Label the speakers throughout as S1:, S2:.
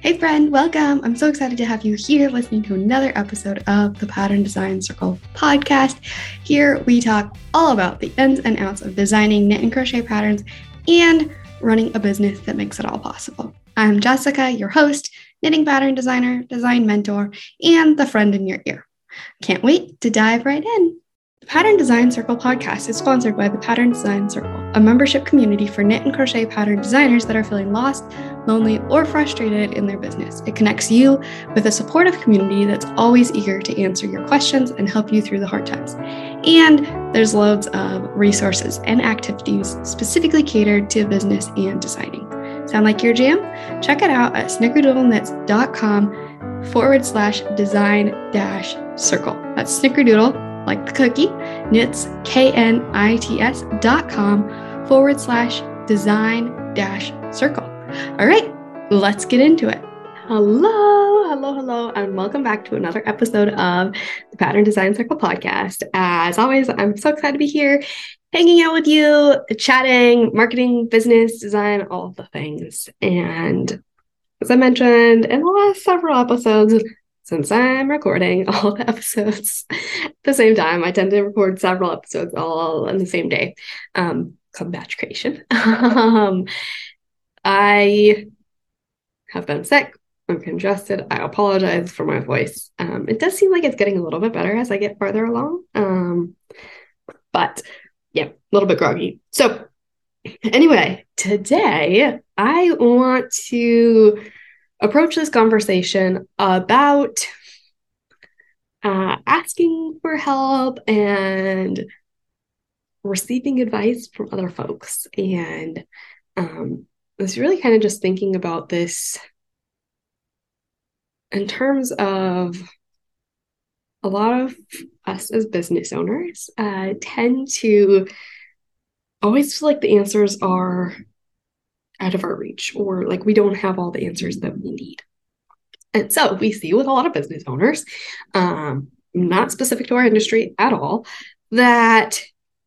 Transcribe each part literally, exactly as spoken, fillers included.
S1: Hey friend, welcome. I'm so excited to have you here listening to another episode of the Pattern Design Circle podcast. Here we talk all about the ins and outs of designing knit and crochet patterns and running a business that makes it all possible. I'm Jessica, your host, knitting pattern designer, design mentor, and the friend in your ear. Can't wait to dive right in. The Pattern Design Circle podcast is sponsored by the Pattern Design Circle, a membership community for knit and crochet pattern designers that are feeling lost, lonely, or frustrated in their business. It connects you with a supportive community that's always eager to answer your questions and help you through the hard times. And there's loads of resources and activities specifically catered to business and designing. Sound like your jam? Check it out at snickerdoodleknits.com forward slash design dash circle. That's snickerdoodle, like the cookie, knits, K N I T S dot com forward slash design dash circle. All right, let's get into it. Hello, hello, hello, and welcome back to another episode of the Pattern Design Circle podcast. As always, I'm so excited to be here, hanging out with you, chatting, marketing, business, design, all of the things. And as I mentioned in the last several episodes, since I'm recording all the episodes at the same time, I tend to record several episodes all on the same day, um, called batch creation. um, I have been sick. I'm congested. I apologize for my voice. Um, it does seem like it's getting a little bit better as I get farther along. Um, but yeah, a little bit groggy. So anyway, today I want to approach this conversation about uh, asking for help and receiving advice from other folks. And um, I was really kind of just thinking about this in terms of a lot of us as business owners uh, tend to always feel like the answers are out of our reach, or like we don't have all the answers that we need. And so we see with a lot of business owners, um, not specific to our industry at all, that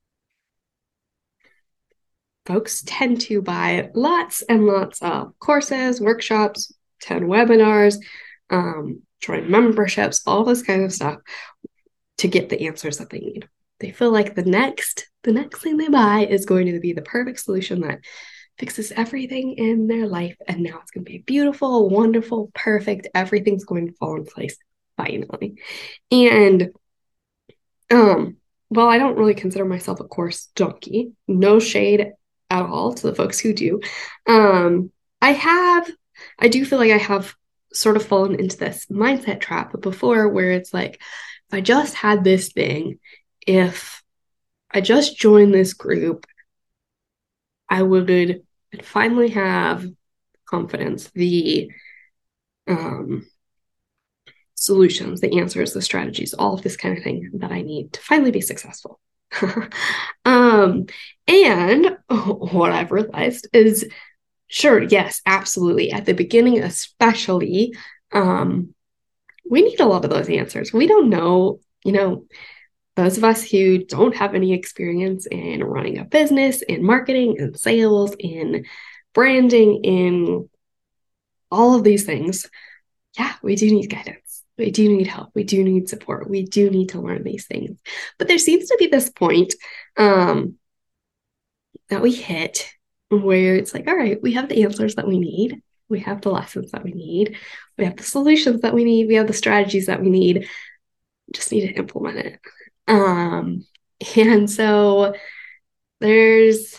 S1: folks tend to buy lots and lots of courses, workshops, ten webinars, um, join memberships, all this kind of stuff to get the answers that they need. They feel like the next, the next thing they buy is going to be the perfect solution that fixes everything in their life. And now it's going to be beautiful, wonderful, perfect. Everything's going to fall in place finally. And um, while I don't really consider myself a course junkie, no shade at all to the folks who do, um, I have, I do feel like I have sort of fallen into this mindset trap before where it's like, if I just had this thing, if I just joined this group, I would finally have confidence, the um, solutions, the answers, the strategies, all of this kind of thing that I need to finally be successful. um, and what I've realized is, sure, yes, absolutely. At the beginning, especially, um, we need a lot of those answers. We don't know, you know, those of us who don't have any experience in running a business, in marketing, in sales, in branding, in all of these things, yeah, we do need guidance. We do need help. We do need support. We do need to learn these things. But there seems to be this point um, that we hit where it's like, all right, we have the answers that we need. We have the lessons that we need. We have the solutions that we need. We have the strategies that we need. We just need to implement it. Um, and so there's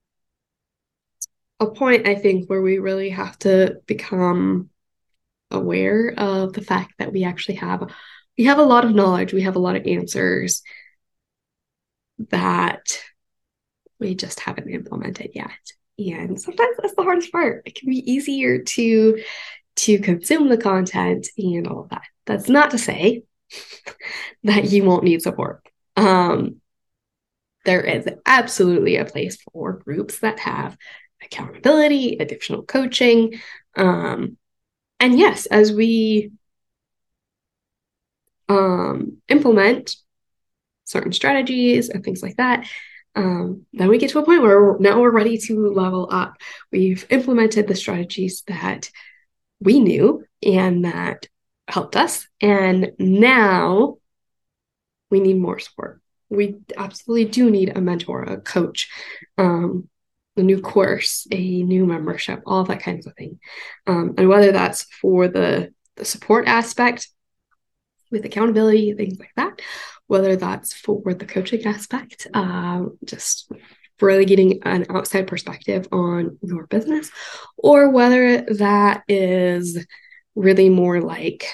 S1: a point, I think, where we really have to become aware of the fact that we actually have, we have a lot of knowledge, we have a lot of answers that we just haven't implemented yet. And sometimes that's the hardest part. It can be easier to, to consume the content and all of that. That's not to say that you won't need support. Um, there is absolutely a place for groups that have accountability, additional coaching. Um, and yes, as we um, implement certain strategies and things like that, um, then we get to a point where now we're ready to level up. We've implemented the strategies that we knew and that helped us. And now we need more support. We absolutely do need a mentor, a coach, um, a new course, a new membership, all that kinds of thing. Um, and whether that's for the, the support aspect with accountability, things like that, whether that's for the coaching aspect, uh, just really getting an outside perspective on your business, or whether that is really more like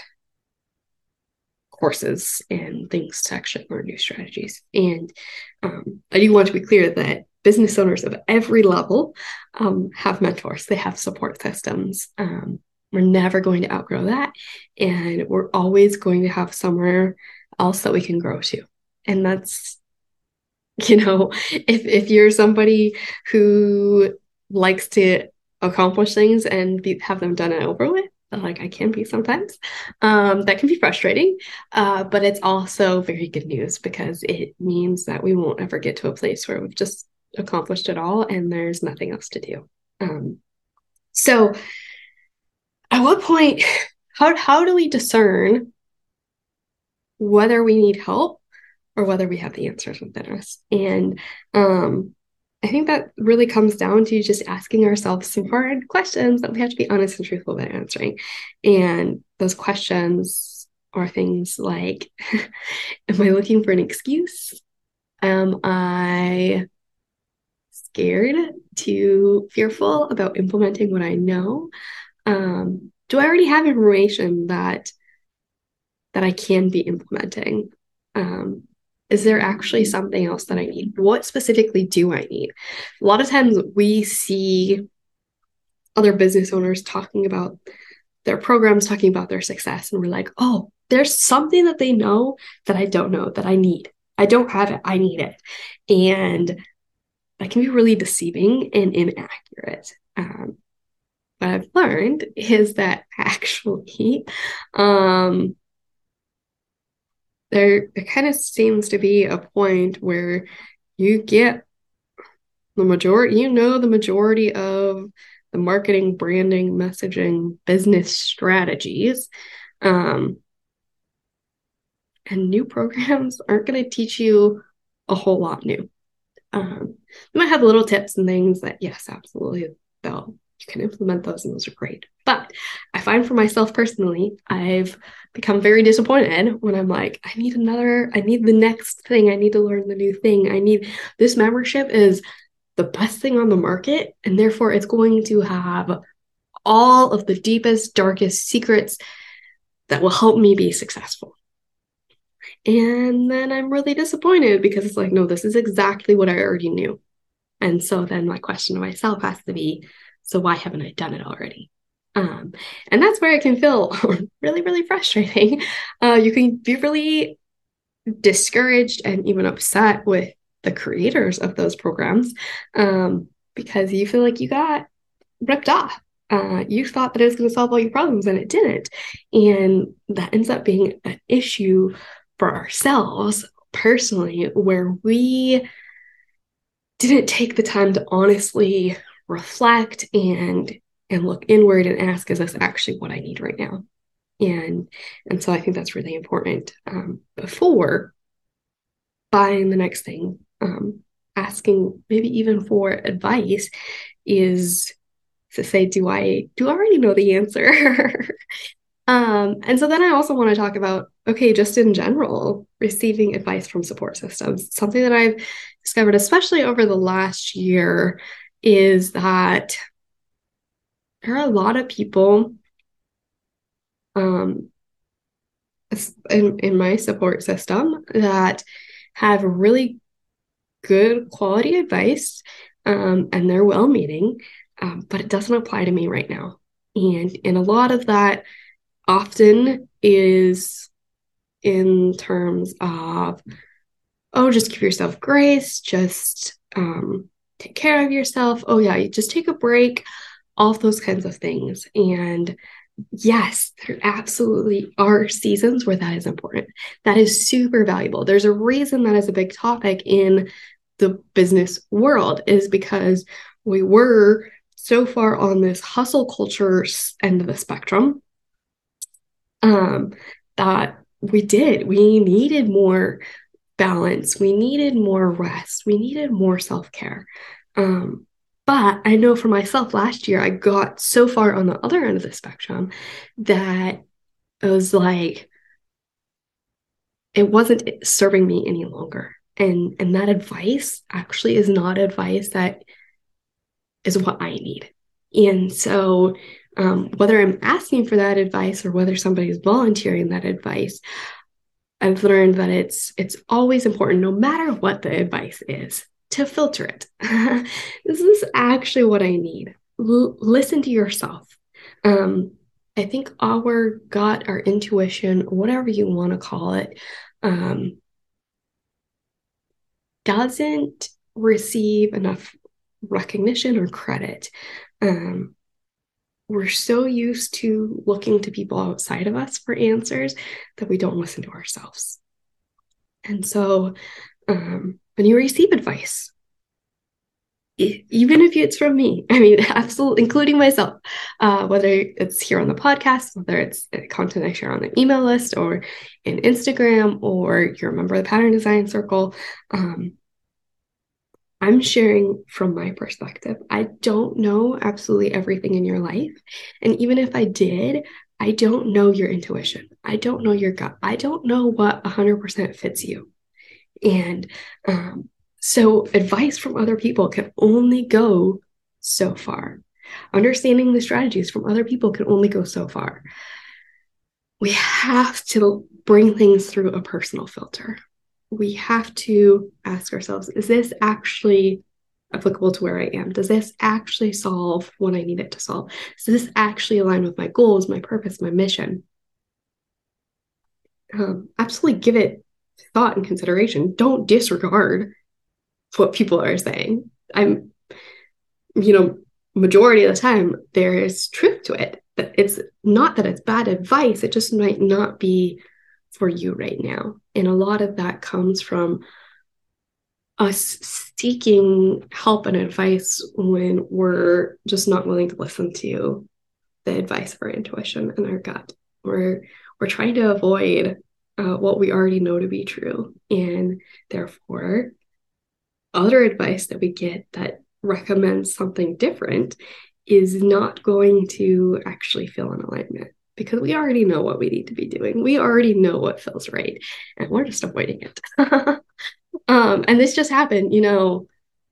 S1: courses and things to actually learn new strategies. And um, I do want to be clear that business owners of every level um, have mentors. They have support systems. Um, we're never going to outgrow that. And we're always going to have somewhere else that we can grow to. And that's, you know, if, if you're somebody who likes to accomplish things and be, have them done and over with, like I can be sometimes, um, that can be frustrating, uh, but it's also very good news because it means that we won't ever get to a place where we've just accomplished it all and there's nothing else to do. Um, so at what point, how, how do we discern whether we need help or whether we have the answers within us? And um, I think that really comes down to just asking ourselves some hard questions that we have to be honest and truthful about answering. And those questions are things like, am I looking for an excuse? Am I scared, too fearful about implementing what I know? Um, do I already have information that that I can be implementing? Um, Is there actually something else that I need? What specifically do I need? A lot of times we see other business owners talking about their programs, talking about their success, and we're like, oh, there's something that they know that I don't know, that I need. I don't have it. I need it. And that can be really deceiving and inaccurate. Um, what I've learned is that actually, um, there, there kind of seems to be a point where you get the majority, you know, the majority of the marketing, branding, messaging, business strategies. Um, and new programs aren't going to teach you a whole lot new. Um, you might have little tips and things that, yes, absolutely, they'll, you can implement those and those are great. But I find for myself personally, I've become very disappointed when I'm like, I need another, I need the next thing. I need to learn the new thing. I need, this membership is the best thing on the market. And therefore it's going to have all of the deepest, darkest secrets that will help me be successful. And then I'm really disappointed because it's like, no, this is exactly what I already knew. And so then my question to myself has to be, so why haven't I done it already? Um, and that's where it can feel really, really frustrating. Uh, you can be really discouraged and even upset with the creators of those programs um, because you feel like you got ripped off. Uh, you thought that it was going to solve all your problems and it didn't. And that ends up being an issue for ourselves personally, where we didn't take the time to honestly reflect and and look inward and ask, is this actually what I need right now? And and so I think that's really important um, before buying the next thing. Um, asking maybe even for advice is to say, do I do I already know the answer? um, and so then I also want to talk about, okay, just in general, receiving advice from support systems. Something that I've discovered, especially over the last year, is that there are a lot of people um, in, in my support system that have really good quality advice um, and they're well-meaning, um, but it doesn't apply to me right now. And, and a lot of that often is in terms of, oh, just give yourself grace, just um, take care of yourself. Oh yeah, you just take a break, all of those kinds of things. And yes, there absolutely are seasons where that is important. That is super valuable. There's a reason that is a big topic in the business world, is because we were so far on this hustle culture end of the spectrum um, that we did. We needed more balance. We needed more rest. We needed more self-care. Um, but I know for myself last year, I got so far on the other end of the spectrum that it was like, it wasn't serving me any longer. And, and that advice actually is not advice that is what I need. And so um, whether I'm asking for that advice or whether somebody's volunteering that advice, I've learned that it's it's always important, no matter what the advice is, to filter it. This is actually what I need. L- listen to yourself. Um, I think our gut, our intuition, whatever you want to call it, um, doesn't receive enough recognition or credit. Um, we're so used to looking to people outside of us for answers that we don't listen to ourselves. And so um, when you receive advice, even if it's from me, I mean, absolutely, including myself, uh, whether it's here on the podcast, whether it's content I share on the email list or in Instagram, or you're a member of the Pattern Design Circle, um, I'm sharing from my perspective. I don't know absolutely everything in your life. And even if I did, I don't know your intuition. I don't know your gut. I don't know what one hundred percent fits you. And um, so advice from other people can only go so far. Understanding the strategies from other people can only go so far. We have to bring things through a personal filter. We have to ask ourselves, is this actually applicable to where I am? Does this actually solve what I need it to solve? Does this actually align with my goals, my purpose, my mission? Um, absolutely give it thought and consideration. Don't disregard what people are saying. I'm, you know, majority of the time, there is truth to it. It's not that it's bad advice, it just might not be for you right now. And a lot of that comes from us seeking help and advice when we're just not willing to listen to the advice of our intuition and our gut. We're we're trying to avoid uh, what we already know to be true, and therefore, other advice that we get that recommends something different is not going to actually feel in alignment, because we already know what we need to be doing. We already know what feels right, and we're just avoiding it. um, and this just happened, you know,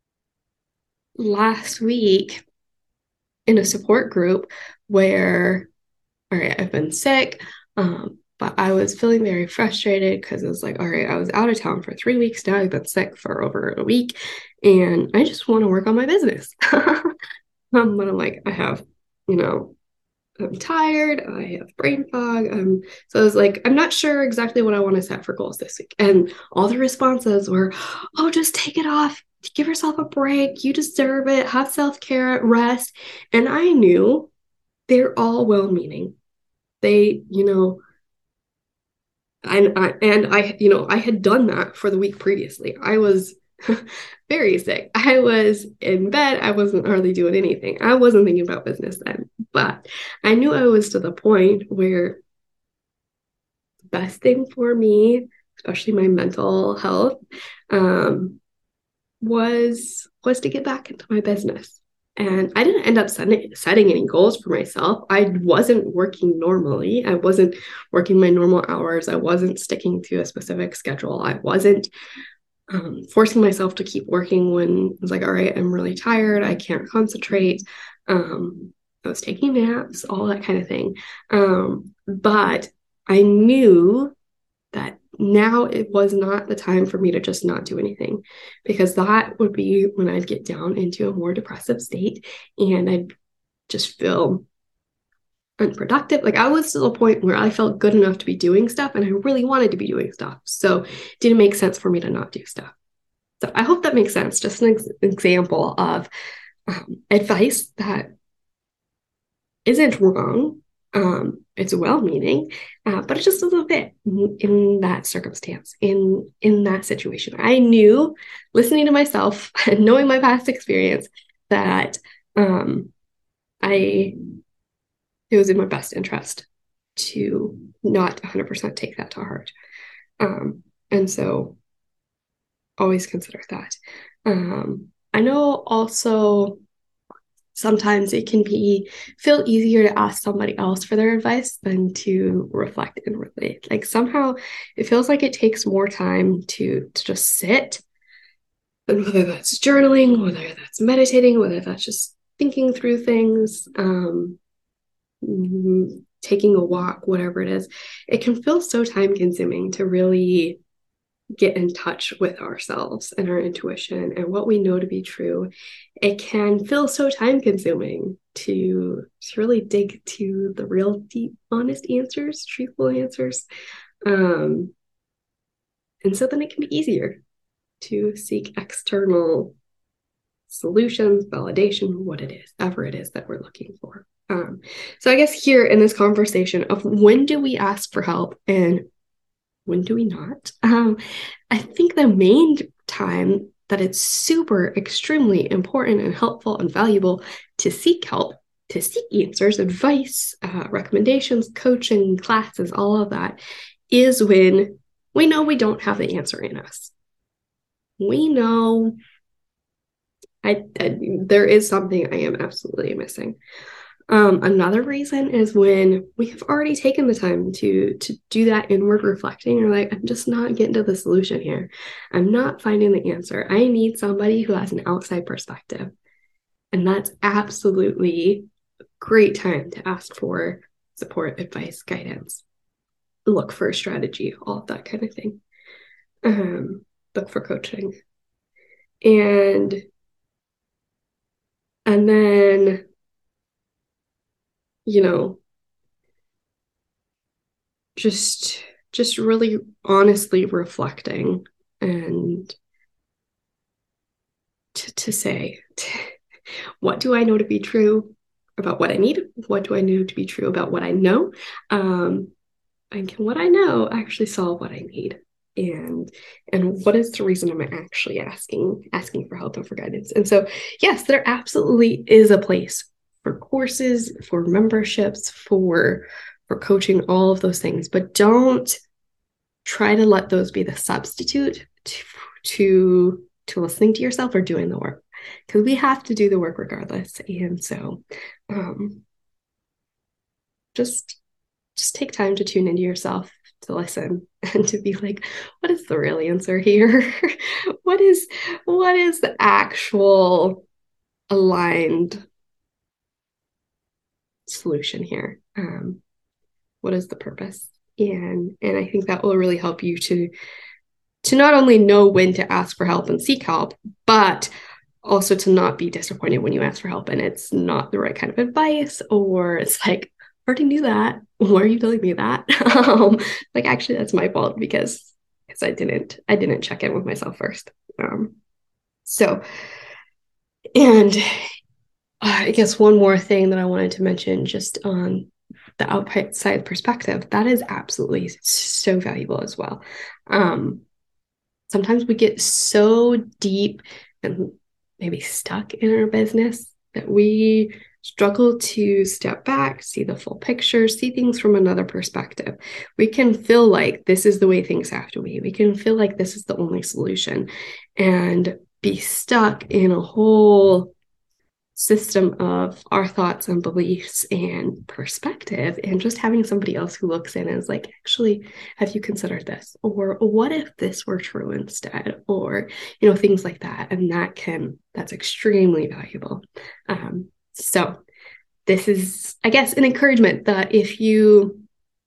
S1: last week in a support group where, all right, I've been sick, um, but I was feeling very frustrated because it was like, all right, I was out of town for three weeks now. I've been sick for over a week, and I just want to work on my business. um, but I'm like, I have, you know, I'm tired, I have brain fog. Um, so I was like, I'm not sure exactly what I want to set for goals this week. And all the responses were, oh, just take it off, give yourself a break, you deserve it, have self-care, rest. And I knew they're all well-meaning. They, you know, and I, and I, you know, I had done that for the week previously. I was very sick. I was in bed. I wasn't hardly doing anything. I wasn't thinking about business then, but I knew I was to the point where the best thing for me, especially my mental health, um, was was to get back into my business. And I didn't end up setting, setting any goals for myself. I wasn't working normally. I wasn't working my normal hours. I wasn't sticking to a specific schedule. I wasn't um, forcing myself to keep working when I was like, all right, I'm really tired. I can't concentrate. Um, I was taking naps, all that kind of thing. Um, but I knew that now it was not the time for me to just not do anything, because that would be when I'd get down into a more depressive state and I'd just feel unproductive. Like I was to the point where I felt good enough to be doing stuff and I really wanted to be doing stuff. So it didn't make sense for me to not do stuff. So I hope that makes sense. Just an ex- example of um, advice that isn't wrong. Um, it's well-meaning, uh, but it just doesn't fit in, in that circumstance, in in that situation. I knew, listening to myself and knowing my past experience, that um, I, it was in my best interest to not one hundred percent take that to heart. Um, and so always consider that. Um, I know also sometimes it can be feel easier to ask somebody else for their advice than to reflect inwardly. Like somehow it feels like it takes more time to to just sit, and whether that's journaling, whether that's meditating, whether that's just thinking through things, um, taking a walk, whatever it is, it can feel so time consuming to really get in touch with ourselves and our intuition and what we know to be true. It can feel so time consuming to, to really dig to the real deep, honest answers, truthful answers. Um, and so then it can be easier to seek external solutions, validation, what it is, ever it is that we're looking for. Um, so I guess here in this conversation of when do we ask for help and when do we not? Um, I think the main time that it's super, extremely important and helpful and valuable to seek help, to seek answers, advice, uh, recommendations, coaching, classes, all of that, is when we know we don't have the answer in us. We know I, I there is something I am absolutely missing. Um, another reason is when we have already taken the time to to do that inward reflecting. You're like, I'm just not getting to the solution here. I'm not finding the answer. I need somebody who has an outside perspective. And that's absolutely a great time to ask for support, advice, guidance. Look for a strategy, all of that kind of thing. Um, look for coaching. And and then you know, just just really honestly reflecting and to, to say, what do I know to be true about what I need? What do I know to be true about what I know? Um, and can what I know actually solve what I need? And and what is the reason I'm actually asking asking for help and for guidance? And so, yes, there absolutely is a place for courses, for memberships, for for coaching, all of those things. But don't try to let those be the substitute to to, to listening to yourself or doing the work, because we have to do the work regardless. And so, um, just just take time to tune into yourself, to listen, and to be like, what is the real answer here? what is what is the actual aligned solution here? Um, what is the purpose? And and I think that will really help you to to not only know when to ask for help and seek help, but also to not be disappointed when you ask for help and it's not the right kind of advice, or it's like, I already knew that. Why are you telling me that? um, like, actually, that's my fault because because I didn't I didn't check in with myself first. Um, so, and I guess one more thing that I wanted to mention, just on the outside perspective, that is absolutely so valuable as well. Um, sometimes we get so deep and maybe stuck in our business that we struggle to step back, see the full picture, see things from another perspective. We can feel like this is the way things have to be. We can feel like this is the only solution and be stuck in a whole system of our thoughts and beliefs and perspective, and just having somebody else who looks in and is like, actually, have you considered this? Or what if this were true instead? Or, you know, things like that. And that can, that's extremely valuable. Um, so this is, I guess, an encouragement that if you,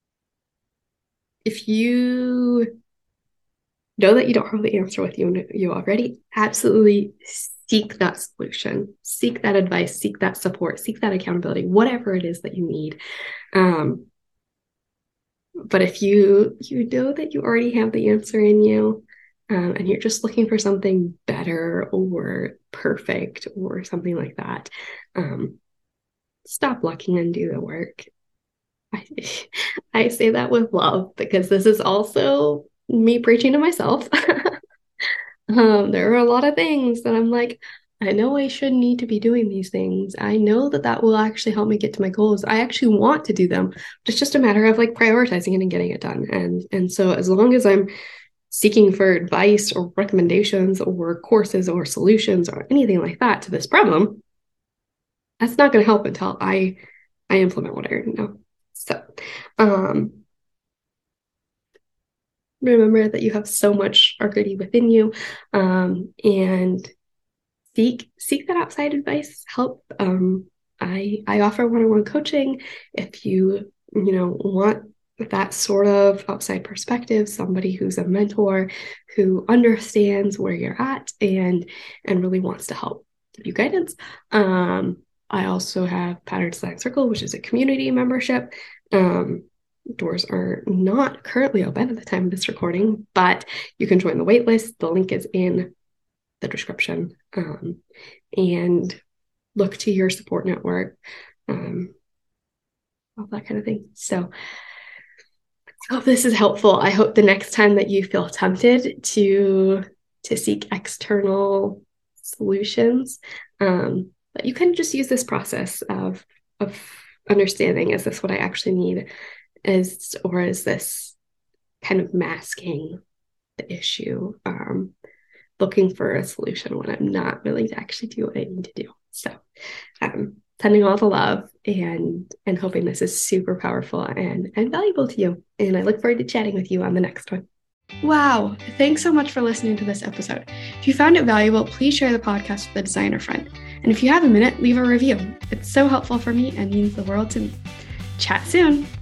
S1: if you know that you don't have the answer with you, you already, absolutely seek that solution, seek that advice, seek that support, seek that accountability, whatever it is that you need. Um, but if you you know that you already have the answer in you, um, and you're just looking for something better or perfect or something like that, um, stop looking and do the work. I, I say that with love because this is also me preaching to myself. Um, there are a lot of things that I'm like, I know I should need to be doing these things. I know that that will actually help me get to my goals. I actually want to do them. It's just a matter of like prioritizing it and getting it done. And and so as long as I'm seeking for advice or recommendations or courses or solutions or anything like that to this problem, that's not going to help until I I implement what I already know. So um remember that you have so much already within you, um, and seek seek that outside advice, help. Um, I I offer one-on-one coaching if you you know want that sort of outside perspective, somebody who's a mentor who understands where you're at and and really wants to help give you guidance. Um, I also have Pattern Design Circle, which is a community membership. Um, doors are not currently open at the time of this recording, but you can join the waitlist. The link is in the description, um, and look to your support network, um, all that kind of thing. So I hope this is helpful. I hope the next time that you feel tempted to to seek external solutions, um, that you can just use this process of of understanding, is this what I actually need? Is or is this kind of masking the issue? Um, looking for a solution when I'm not willing to actually do what I need to do. So um, sending all the love and and hoping this is super powerful and, and valuable to you. And I look forward to chatting with you on the next one. Wow. Thanks so much for listening to this episode. If you found it valuable, please share the podcast with a designer friend. And if you have a minute, leave a review. It's so helpful for me and means the world to me. Chat soon.